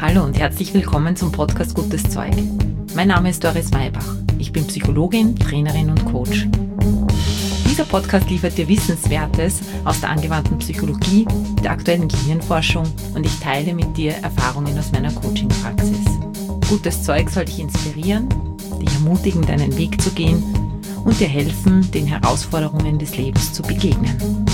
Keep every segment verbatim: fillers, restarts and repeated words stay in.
Hallo und herzlich willkommen zum Podcast Gutes Zeug. Mein Name ist Doris Maybach. Ich bin Psychologin, Trainerin und Coach. Dieser Podcast liefert dir Wissenswertes aus der angewandten Psychologie, der aktuellen Gehirnforschung und ich teile mit dir Erfahrungen aus meiner Coaching-Praxis. Gutes Zeug soll dich inspirieren, dich ermutigen, deinen Weg zu gehen und dir helfen, den Herausforderungen des Lebens zu begegnen.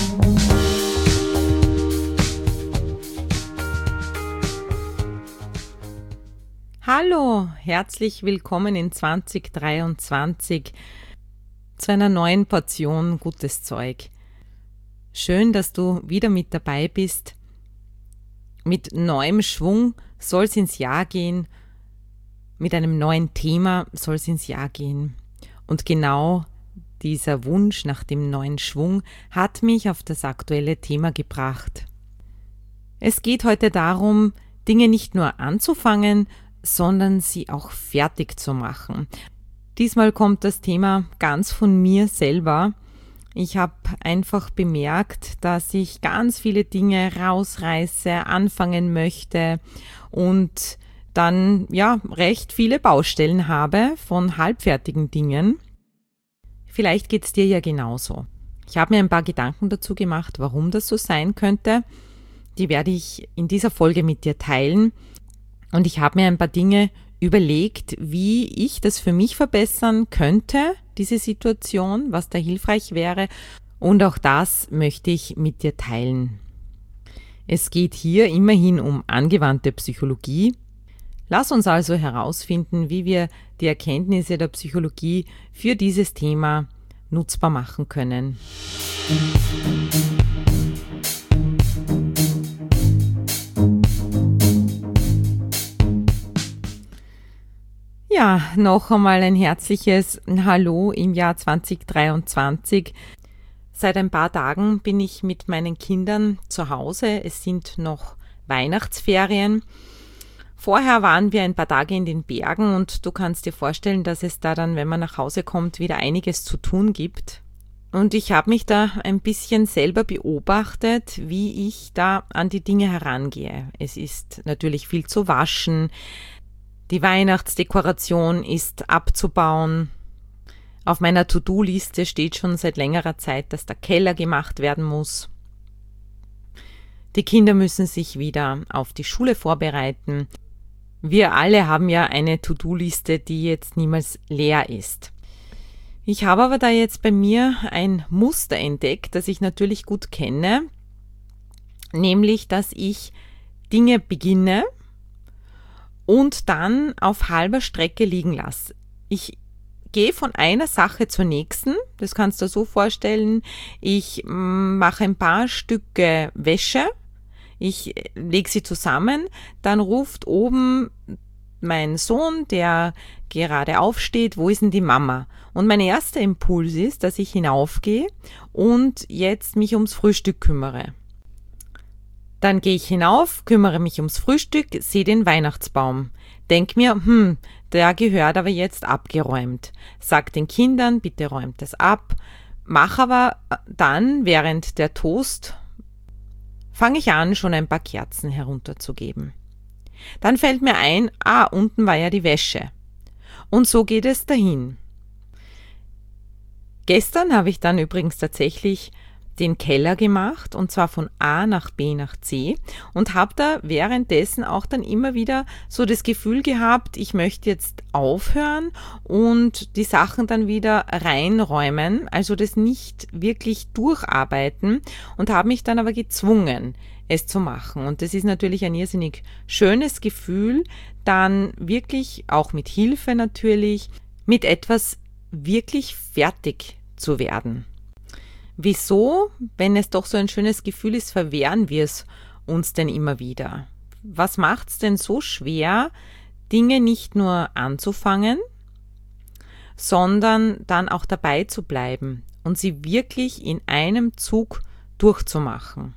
Hallo, herzlich willkommen in zwanzig dreiundzwanzig zu einer neuen Portion Gutes Zeug. Schön, dass du wieder mit dabei bist. Mit neuem Schwung soll es ins Jahr gehen, mit einem neuen Thema soll es ins Jahr gehen. Und genau dieser Wunsch nach dem neuen Schwung hat mich auf das aktuelle Thema gebracht. Es geht heute darum, Dinge nicht nur anzufangen, sondern sie auch fertig zu machen. Diesmal kommt das Thema ganz von mir selber. Ich habe einfach bemerkt, dass ich ganz viele Dinge rausreiße, anfangen möchte und dann ja recht viele Baustellen habe von halbfertigen Dingen. Vielleicht geht es dir ja genauso. Ich habe mir ein paar Gedanken dazu gemacht, warum das so sein könnte. Die werde ich in dieser Folge mit dir teilen. Und ich habe mir ein paar Dinge überlegt, wie ich das für mich verbessern könnte, diese Situation, was da hilfreich wäre. Und auch das möchte ich mit dir teilen. Es geht hier immerhin um angewandte Psychologie. Lass uns also herausfinden, wie wir die Erkenntnisse der Psychologie für dieses Thema nutzbar machen können. Ja, noch einmal ein herzliches Hallo im Jahr zwanzig dreiundzwanzig. Seit ein paar Tagen bin ich mit meinen Kindern zu Hause. Es sind noch Weihnachtsferien. Vorher waren wir ein paar Tage in den Bergen und du kannst dir vorstellen, dass es da dann, wenn man nach Hause kommt, wieder einiges zu tun gibt. Und ich habe mich da ein bisschen selber beobachtet, wie ich da an die Dinge herangehe. Es ist natürlich viel zu waschen. Die Weihnachtsdekoration ist abzubauen. Auf meiner To-Do-Liste steht schon seit längerer Zeit, dass der Keller gemacht werden muss. Die Kinder müssen sich wieder auf die Schule vorbereiten. Wir alle haben ja eine To-Do-Liste, die jetzt niemals leer ist. Ich habe aber da jetzt bei mir ein Muster entdeckt, das ich natürlich gut kenne, nämlich, dass ich Dinge beginne und dann auf halber Strecke liegen lasse. Ich gehe von einer Sache zur nächsten, das kannst du dir so vorstellen, ich mache ein paar Stücke Wäsche, ich lege sie zusammen, dann ruft oben mein Sohn, der gerade aufsteht, wo ist denn die Mama? Und mein erster Impuls ist, dass ich hinaufgehe und jetzt mich ums Frühstück kümmere. Dann gehe ich hinauf, kümmere mich ums Frühstück, sehe den Weihnachtsbaum. Denk mir, hm, der gehört aber jetzt abgeräumt. Sag den Kindern, bitte räumt das ab. Mach aber dann, während der Toast, fange ich an, schon ein paar Kerzen herunterzugeben. Dann fällt mir ein, ah, unten war ja die Wäsche. Und so geht es dahin. Gestern habe ich dann übrigens tatsächlich den Keller gemacht und zwar von A nach B nach C und habe da währenddessen auch dann immer wieder so das Gefühl gehabt, ich möchte jetzt aufhören und die Sachen dann wieder reinräumen, also das nicht wirklich durcharbeiten und habe mich dann aber gezwungen, es zu machen. Und das ist natürlich ein irrsinnig schönes Gefühl, dann wirklich, auch mit Hilfe natürlich, mit etwas wirklich fertig zu werden. Wieso, wenn es doch so ein schönes Gefühl ist, verwehren wir es uns denn immer wieder? Was macht es denn so schwer, Dinge nicht nur anzufangen, sondern dann auch dabei zu bleiben und sie wirklich in einem Zug durchzumachen?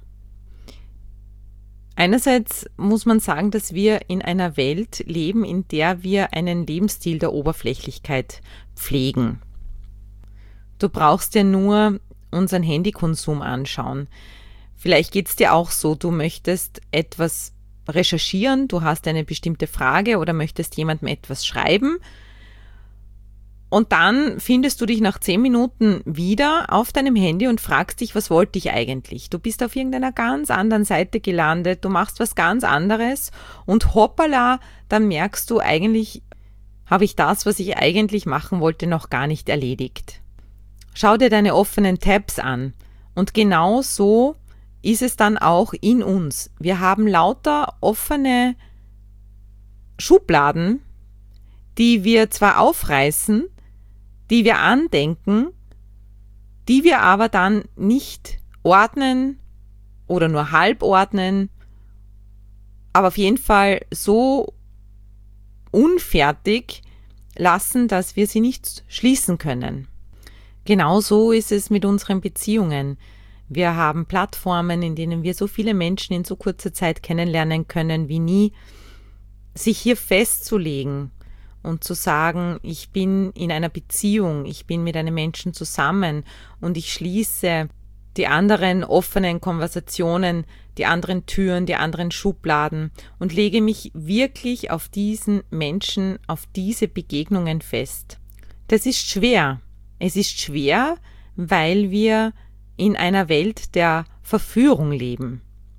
Einerseits muss man sagen, dass wir in einer Welt leben, in der wir einen Lebensstil der Oberflächlichkeit pflegen. Du brauchst ja nur unseren Handykonsum anschauen. Vielleicht geht es dir auch so, du möchtest etwas recherchieren, du hast eine bestimmte Frage oder möchtest jemandem etwas schreiben. Und dann findest du dich nach zehn Minuten wieder auf deinem Handy und fragst dich, was wollte ich eigentlich? Du bist auf irgendeiner ganz anderen Seite gelandet, du machst was ganz anderes und hoppala, dann merkst du, eigentlich habe ich das, was ich eigentlich machen wollte, noch gar nicht erledigt. Schau dir deine offenen Tabs an und genau so ist es dann auch in uns. Wir haben lauter offene Schubladen, die wir zwar aufreißen, die wir andenken, die wir aber dann nicht ordnen oder nur halb ordnen, aber auf jeden Fall so unfertig lassen, dass wir sie nicht schließen können. Genauso ist es mit unseren Beziehungen. Wir haben Plattformen, in denen wir so viele Menschen in so kurzer Zeit kennenlernen können wie nie. Sich hier festzulegen und zu sagen, ich bin in einer Beziehung, ich bin mit einem Menschen zusammen und ich schließe die anderen offenen Konversationen, die anderen Türen, die anderen Schubladen und lege mich wirklich auf diesen Menschen, auf diese Begegnungen fest. Das ist schwer. Es ist schwer, weil wir in einer Welt der Verführung leben.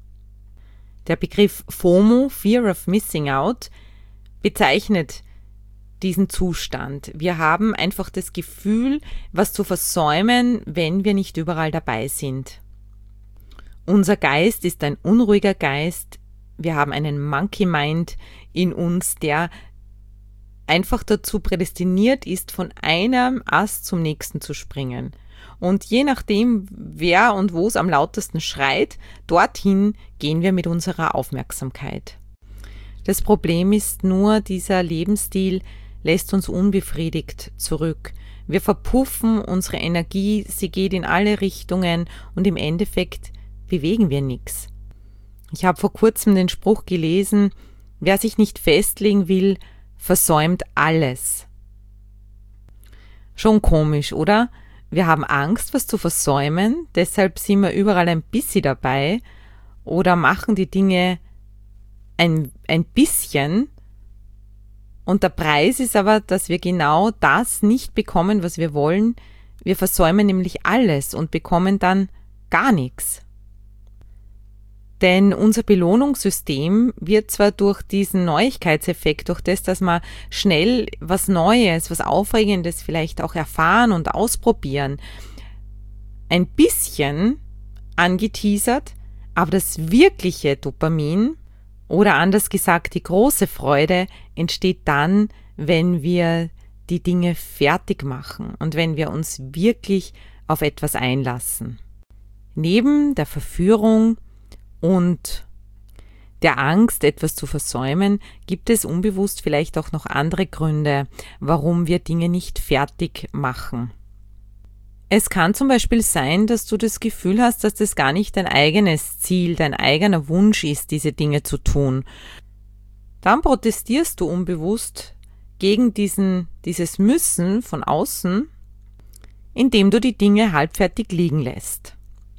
Der Begriff FOMO, Fear of Missing Out, bezeichnet diesen Zustand. Wir haben einfach das Gefühl, was zu versäumen, wenn wir nicht überall dabei sind. Unser Geist ist ein unruhiger Geist. Wir haben einen Monkey Mind in uns, der einfach dazu prädestiniert ist, von einem Ast zum nächsten zu springen. Und je nachdem, wer und wo es am lautesten schreit, dorthin gehen wir mit unserer Aufmerksamkeit. Das Problem ist nur, dieser Lebensstil lässt uns unbefriedigt zurück. Wir verpuffen unsere Energie, sie geht in alle Richtungen und im Endeffekt bewegen wir nichts. Ich habe vor kurzem den Spruch gelesen, wer sich nicht festlegen will, versäumt alles. Schon komisch, oder? Wir haben Angst, was zu versäumen, deshalb sind wir überall ein bisschen dabei oder machen die Dinge ein, ein bisschen. Und der Preis ist aber, dass wir genau das nicht bekommen, was wir wollen. Wir versäumen nämlich alles und bekommen dann gar nichts. Denn unser Belohnungssystem wird zwar durch diesen Neuigkeitseffekt, durch das, dass wir schnell was Neues, was Aufregendes vielleicht auch erfahren und ausprobieren, ein bisschen angeteasert, aber das wirkliche Dopamin oder anders gesagt die große Freude entsteht dann, wenn wir die Dinge fertig machen und wenn wir uns wirklich auf etwas einlassen. Neben der Verführung und der Angst, etwas zu versäumen, gibt es unbewusst vielleicht auch noch andere Gründe, warum wir Dinge nicht fertig machen. Es kann zum Beispiel sein, dass du das Gefühl hast, dass das gar nicht dein eigenes Ziel, dein eigener Wunsch ist, diese Dinge zu tun. Dann protestierst du unbewusst gegen diesen, dieses Müssen von außen, indem du die Dinge halbfertig liegen lässt.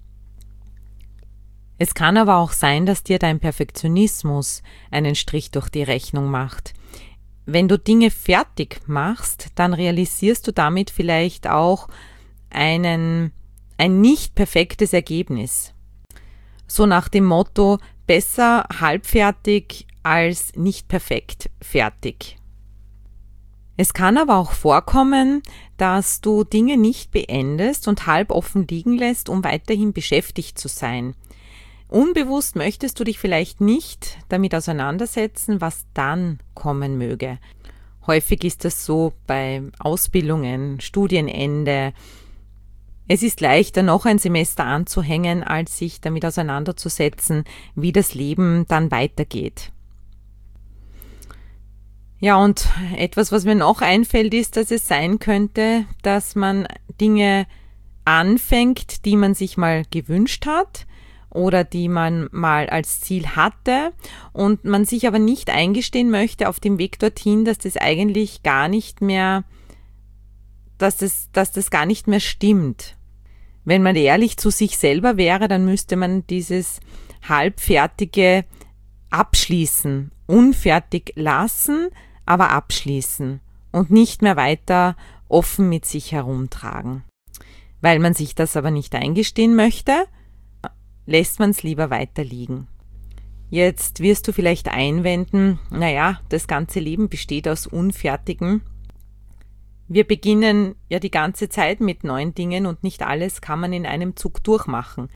Es kann aber auch sein, dass dir dein Perfektionismus einen Strich durch die Rechnung macht. Wenn du Dinge fertig machst, dann realisierst du damit vielleicht auch einen, ein nicht perfektes Ergebnis. So nach dem Motto, besser halbfertig als nicht perfekt fertig. Es kann aber auch vorkommen, dass du Dinge nicht beendest und halb offen liegen lässt, um weiterhin beschäftigt zu sein. Unbewusst möchtest du dich vielleicht nicht damit auseinandersetzen, was dann kommen möge. Häufig ist das so bei Ausbildungen, Studienende. Es ist leichter, noch ein Semester anzuhängen, als sich damit auseinanderzusetzen, wie das Leben dann weitergeht. Ja, und etwas, was mir noch einfällt, ist, dass es sein könnte, dass man Dinge anfängt, die man sich mal gewünscht hat, oder die man mal als Ziel hatte und man sich aber nicht eingestehen möchte auf dem Weg dorthin, dass das eigentlich gar nicht mehr, dass das, dass das gar nicht mehr stimmt. Wenn man ehrlich zu sich selber wäre, dann müsste man dieses halbfertige abschließen, unfertig lassen, aber abschließen und nicht mehr weiter offen mit sich herumtragen. Weil man sich das aber nicht eingestehen möchte, lässt man es lieber weiter liegen. Jetzt wirst du vielleicht einwenden, naja, das ganze Leben besteht aus Unfertigen. Wir beginnen ja die ganze Zeit mit neuen Dingen und nicht alles kann man in einem Zug durchmachen.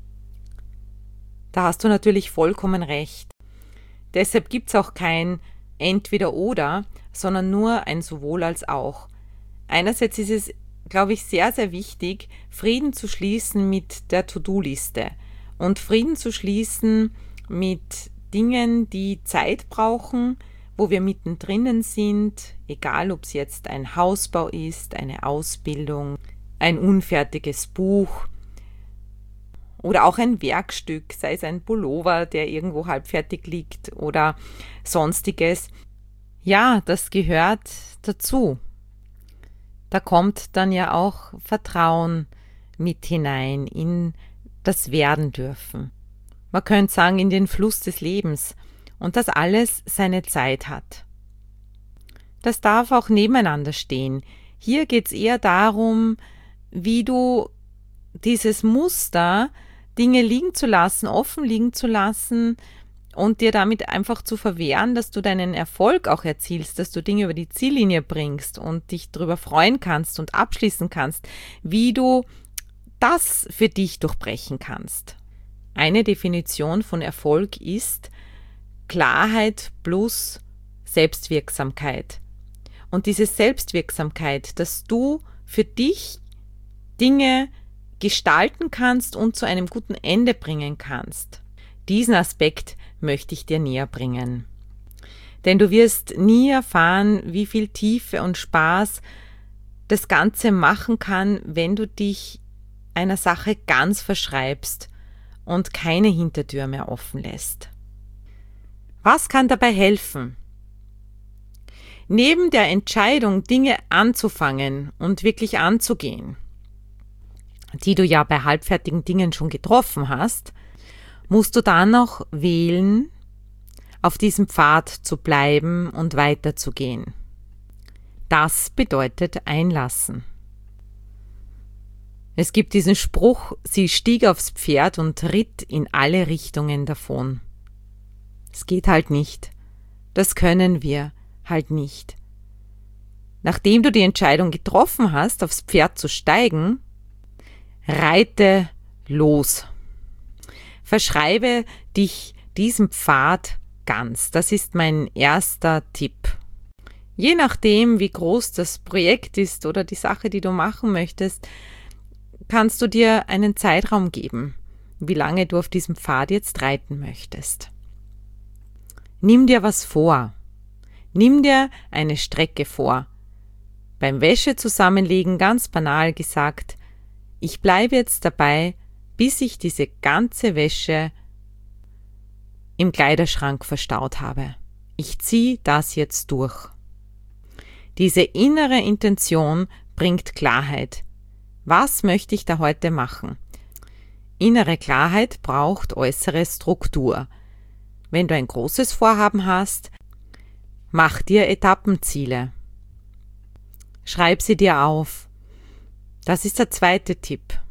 Da hast du natürlich vollkommen recht. Deshalb gibt es auch kein Entweder-Oder, sondern nur ein Sowohl als auch. Einerseits ist es, glaube ich, sehr, sehr wichtig, Frieden zu schließen mit der To-Do-Liste und Frieden zu schließen mit Dingen, die Zeit brauchen, wo wir mittendrin sind, egal ob es jetzt ein Hausbau ist, eine Ausbildung, ein unfertiges Buch oder auch ein Werkstück, sei es ein Pullover, der irgendwo halbfertig liegt oder sonstiges. Ja, das gehört dazu. Da kommt dann ja auch Vertrauen mit hinein in das Werden dürfen. Man könnte sagen, in den Fluss des Lebens und dass alles seine Zeit hat. Das darf auch nebeneinander stehen. Hier geht es eher darum, wie du dieses Muster, Dinge liegen zu lassen, offen liegen zu lassen und dir damit einfach zu verwehren, dass du deinen Erfolg auch erzielst, dass du Dinge über die Ziellinie bringst und dich darüber freuen kannst und abschließen kannst, wie du das für dich durchbrechen kannst. Eine Definition von Erfolg ist Klarheit plus Selbstwirksamkeit. Und diese Selbstwirksamkeit, dass du für dich Dinge gestalten kannst und zu einem guten Ende bringen kannst. Diesen Aspekt möchte ich dir näher bringen. Denn du wirst nie erfahren, wie viel Tiefe und Spaß das Ganze machen kann, wenn du dich einer Sache ganz verschreibst und keine Hintertür mehr offen lässt. Was kann dabei helfen? Neben der Entscheidung, Dinge anzufangen und wirklich anzugehen, die du ja bei halbfertigen Dingen schon getroffen hast, musst du dann noch wählen, auf diesem Pfad zu bleiben und weiterzugehen. Das bedeutet einlassen. Es gibt diesen Spruch, sie stieg aufs Pferd und ritt in alle Richtungen davon. Es geht halt nicht. Das können wir halt nicht. Nachdem du die Entscheidung getroffen hast, aufs Pferd zu steigen, reite los. Verschreibe dich diesem Pfad ganz. Das ist mein erster Tipp. Je nachdem, wie groß das Projekt ist oder die Sache, die du machen möchtest, kannst du dir einen Zeitraum geben, wie lange du auf diesem Pfad jetzt reiten möchtest. Nimm dir was vor. Nimm dir eine Strecke vor. Beim Wäsche zusammenlegen, ganz banal gesagt, ich bleibe jetzt dabei, bis ich diese ganze Wäsche im Kleiderschrank verstaut habe. Ich ziehe das jetzt durch. Diese innere Intention bringt Klarheit. Was möchte ich da heute machen? Innere Klarheit braucht äußere Struktur. Wenn du ein großes Vorhaben hast, mach dir Etappenziele. Schreib sie dir auf. Das ist der zweite Tipp.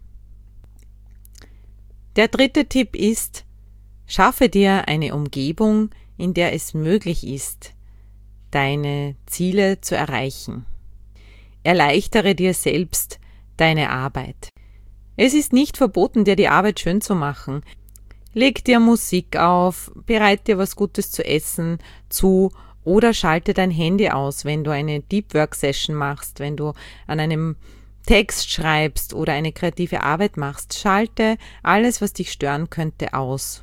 Der dritte Tipp ist, schaffe dir eine Umgebung, in der es möglich ist, deine Ziele zu erreichen. Erleichtere dir selbst deine Arbeit. Es ist nicht verboten, dir die Arbeit schön zu machen. Leg dir Musik auf, bereite dir was Gutes zu essen zu oder schalte dein Handy aus, wenn du eine Deep Work Session machst, wenn du an einem Text schreibst oder eine kreative Arbeit machst. Schalte alles, was dich stören könnte, aus.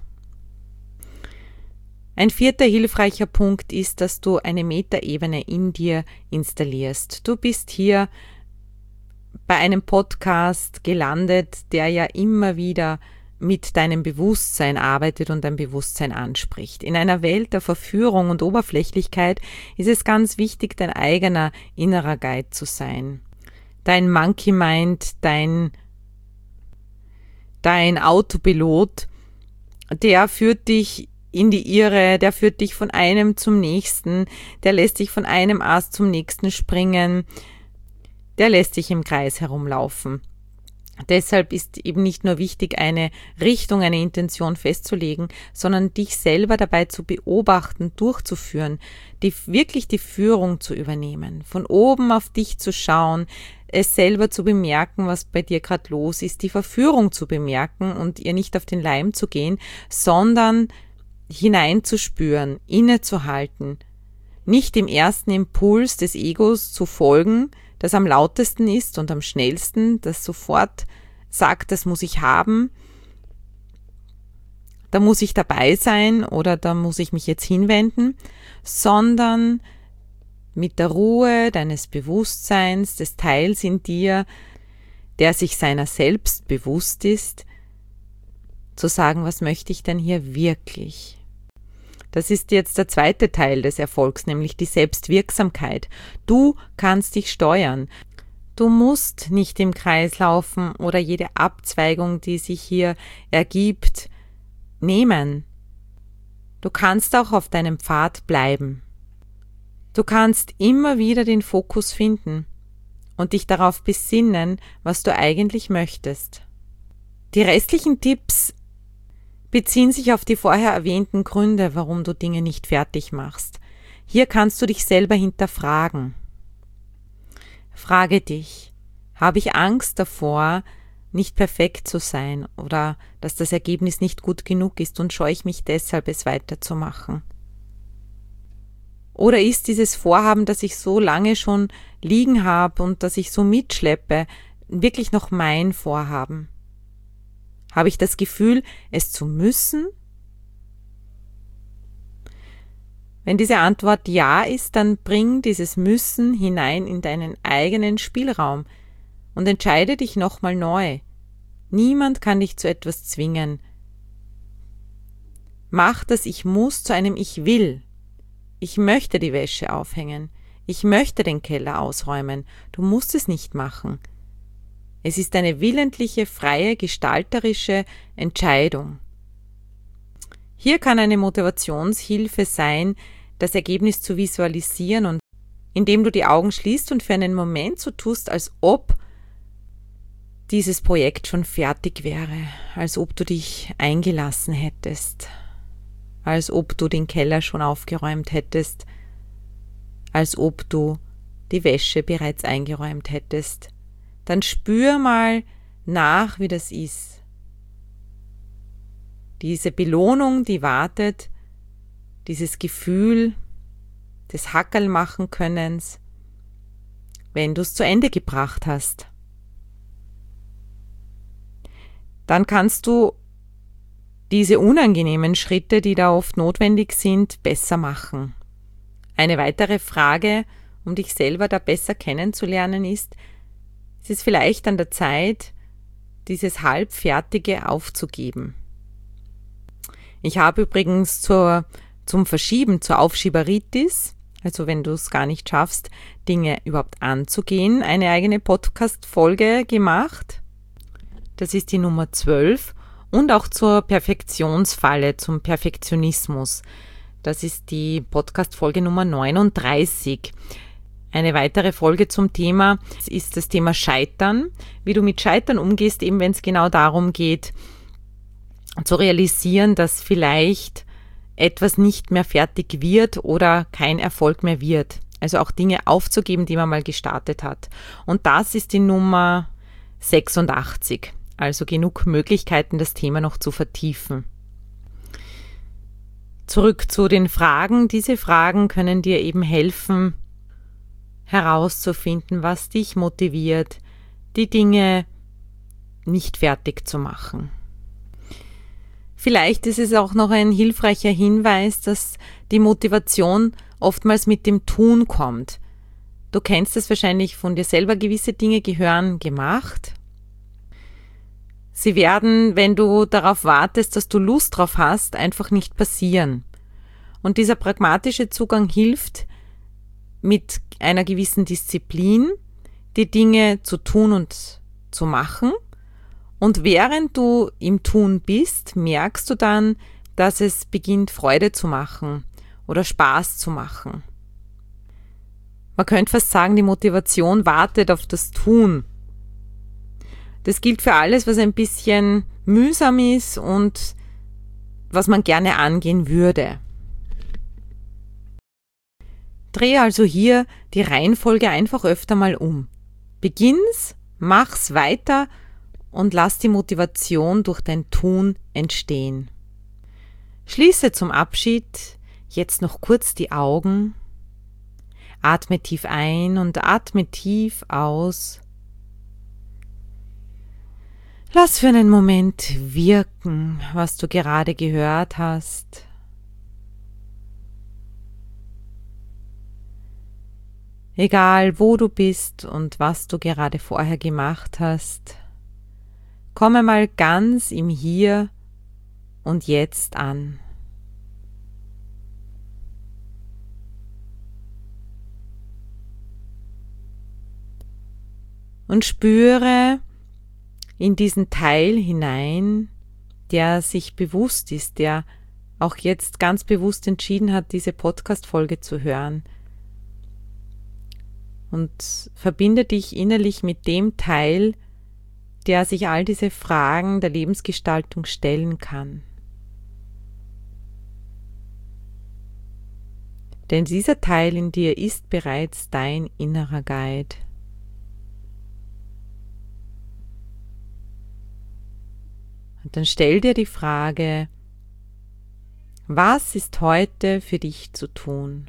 Ein vierter hilfreicher Punkt ist, dass du eine Metaebene in dir installierst. Du bist hier bei einem Podcast gelandet, der ja immer wieder mit deinem Bewusstsein arbeitet und dein Bewusstsein anspricht. In einer Welt der Verführung und Oberflächlichkeit ist es ganz wichtig, dein eigener innerer Guide zu sein. Dein Monkey Mind, dein, dein Autopilot, der führt dich in die Irre, der führt dich von einem zum nächsten, der lässt dich von einem Ast zum nächsten springen, der lässt dich im Kreis herumlaufen. Deshalb ist eben nicht nur wichtig, eine Richtung, eine Intention festzulegen, sondern dich selber dabei zu beobachten, durchzuführen, die, wirklich die Führung zu übernehmen, von oben auf dich zu schauen, es selber zu bemerken, was bei dir gerade los ist, die Verführung zu bemerken und ihr nicht auf den Leim zu gehen, sondern hineinzuspüren, innezuhalten, nicht dem ersten Impuls des Egos zu folgen, das am lautesten ist und am schnellsten, das sofort sagt, das muss ich haben, da muss ich dabei sein oder da muss ich mich jetzt hinwenden, sondern mit der Ruhe deines Bewusstseins, des Teils in dir, der sich seiner selbst bewusst ist, zu sagen, was möchte ich denn hier wirklich? Das ist jetzt der zweite Teil des Erfolgs, nämlich die Selbstwirksamkeit. Du kannst dich steuern. Du musst nicht im Kreis laufen oder jede Abzweigung, die sich hier ergibt, nehmen. Du kannst auch auf deinem Pfad bleiben. Du kannst immer wieder den Fokus finden und dich darauf besinnen, was du eigentlich möchtest. Die restlichen Tipps beziehen sich auf die vorher erwähnten Gründe, warum du Dinge nicht fertig machst. Hier kannst du dich selber hinterfragen. Frage dich, habe ich Angst davor, nicht perfekt zu sein oder dass das Ergebnis nicht gut genug ist und scheue ich mich deshalb, es weiterzumachen? Oder ist dieses Vorhaben, das ich so lange schon liegen habe und das ich so mitschleppe, wirklich noch mein Vorhaben? Habe ich das Gefühl, es zu müssen? Wenn diese Antwort ja ist, dann bring dieses Müssen hinein in deinen eigenen Spielraum und entscheide dich nochmal neu. Niemand kann dich zu etwas zwingen. Mach das Ich muss zu einem Ich will. Ich möchte die Wäsche aufhängen. Ich möchte den Keller ausräumen. Du musst es nicht machen. Es ist eine willentliche, freie, gestalterische Entscheidung. Hier kann eine Motivationshilfe sein, das Ergebnis zu visualisieren und indem du die Augen schließt und für einen Moment so tust, als ob dieses Projekt schon fertig wäre, als ob du dich eingelassen hättest, als ob du den Keller schon aufgeräumt hättest, als ob du die Wäsche bereits eingeräumt hättest. Dann spür mal nach, wie das ist. Diese Belohnung, die wartet, dieses Gefühl des Hackerlmachen-Könnens, wenn du es zu Ende gebracht hast. Dann kannst du diese unangenehmen Schritte, die da oft notwendig sind, besser machen. Eine weitere Frage, um dich selber da besser kennenzulernen, ist, es ist vielleicht an der Zeit, dieses Halbfertige aufzugeben. Ich habe übrigens zur, zum Verschieben, zur Aufschieberitis, also wenn du es gar nicht schaffst, Dinge überhaupt anzugehen, eine eigene Podcast-Folge gemacht. Das ist die Nummer zwölf. Und auch zur Perfektionsfalle, zum Perfektionismus. Das ist die Podcast-Folge Nummer neununddreißig. Eine weitere Folge zum Thema ist das Thema Scheitern, wie du mit Scheitern umgehst, eben wenn es genau darum geht, zu realisieren, dass vielleicht etwas nicht mehr fertig wird oder kein Erfolg mehr wird. Also auch Dinge aufzugeben, die man mal gestartet hat. Und das ist die Nummer sechsundachtzig. Also genug Möglichkeiten, das Thema noch zu vertiefen. Zurück zu den Fragen. Diese Fragen können dir eben helfen, herauszufinden, was dich motiviert, die Dinge nicht fertig zu machen. Vielleicht ist es auch noch ein hilfreicher Hinweis, dass die Motivation oftmals mit dem Tun kommt. Du kennst es wahrscheinlich von dir selber, gewisse Dinge gehören gemacht. Sie werden, wenn du darauf wartest, dass du Lust drauf hast, einfach nicht passieren. Und dieser pragmatische Zugang hilft, mit einer gewissen Disziplin die Dinge zu tun und zu machen. Und während du im Tun bist, merkst du dann, dass es beginnt, Freude zu machen oder Spaß zu machen. Man könnte fast sagen, die Motivation wartet auf das Tun. Das gilt für alles, was ein bisschen mühsam ist und was man gerne angehen würde. Drehe also hier die Reihenfolge einfach öfter mal um. Beginn's, mach's weiter und lass die Motivation durch dein Tun entstehen. Schließe zum Abschied jetzt noch kurz die Augen. Atme tief ein und atme tief aus. Lass für einen Moment wirken, was du gerade gehört hast. Egal, wo du bist und was du gerade vorher gemacht hast, komme mal ganz im Hier und Jetzt an. Und spüre in diesen Teil hinein, der sich bewusst ist, der auch jetzt ganz bewusst entschieden hat, diese Podcast-Folge zu hören. Und verbinde dich innerlich mit dem Teil, der sich all diese Fragen der Lebensgestaltung stellen kann. Denn dieser Teil in dir ist bereits dein innerer Guide. Und dann stell dir die Frage, was ist heute für dich zu tun?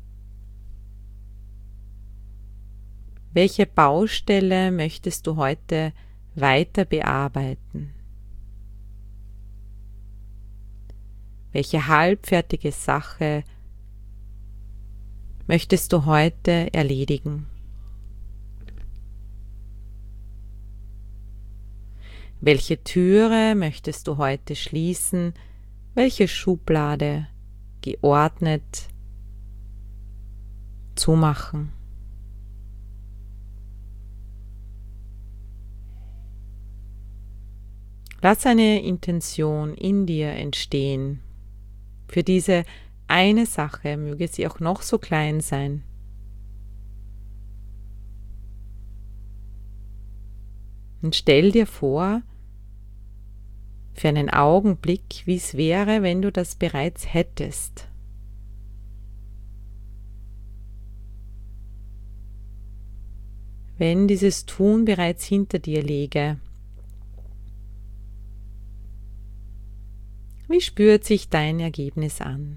Welche Baustelle möchtest du heute weiter bearbeiten? Welche halbfertige Sache möchtest du heute erledigen? Welche Türe möchtest du heute schließen? Welche Schublade geordnet zumachen? Lass eine Intention in dir entstehen. Für diese eine Sache, möge sie auch noch so klein sein. Und stell dir vor, für einen Augenblick, wie es wäre, wenn du das bereits hättest. Wenn dieses Tun bereits hinter dir läge. Wie spürt sich dein Ergebnis an?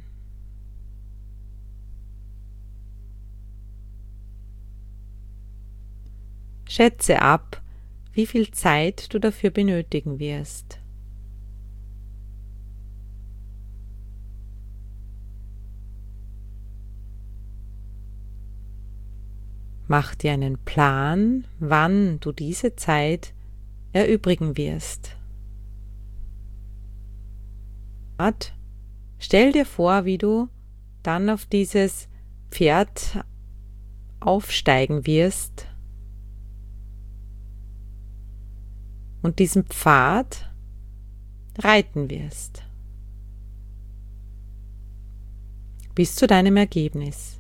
Schätze ab, wie viel Zeit du dafür benötigen wirst. Mach dir einen Plan, wann du diese Zeit erübrigen wirst. Stell dir vor, wie du dann auf dieses Pferd aufsteigen wirst und diesen Pfad reiten wirst. Bis zu deinem Ergebnis.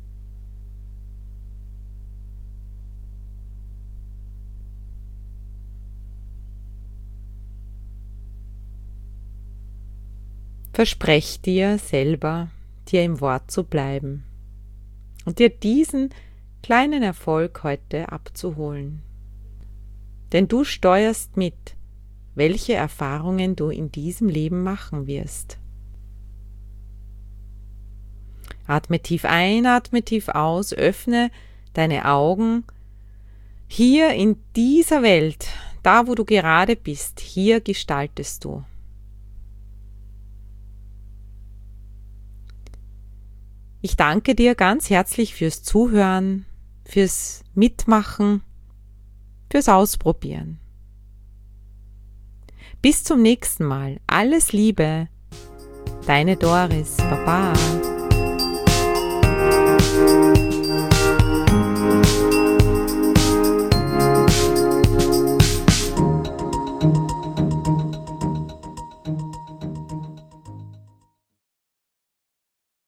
Versprech dir selber, dir im Wort zu bleiben und dir diesen kleinen Erfolg heute abzuholen. Denn du steuerst mit, welche Erfahrungen du in diesem Leben machen wirst. Atme tief ein, atme tief aus, öffne deine Augen. Hier in dieser Welt, da wo du gerade bist, hier gestaltest du. Ich danke dir ganz herzlich fürs Zuhören, fürs Mitmachen, fürs Ausprobieren. Bis zum nächsten Mal. Alles Liebe, deine Doris. Baba.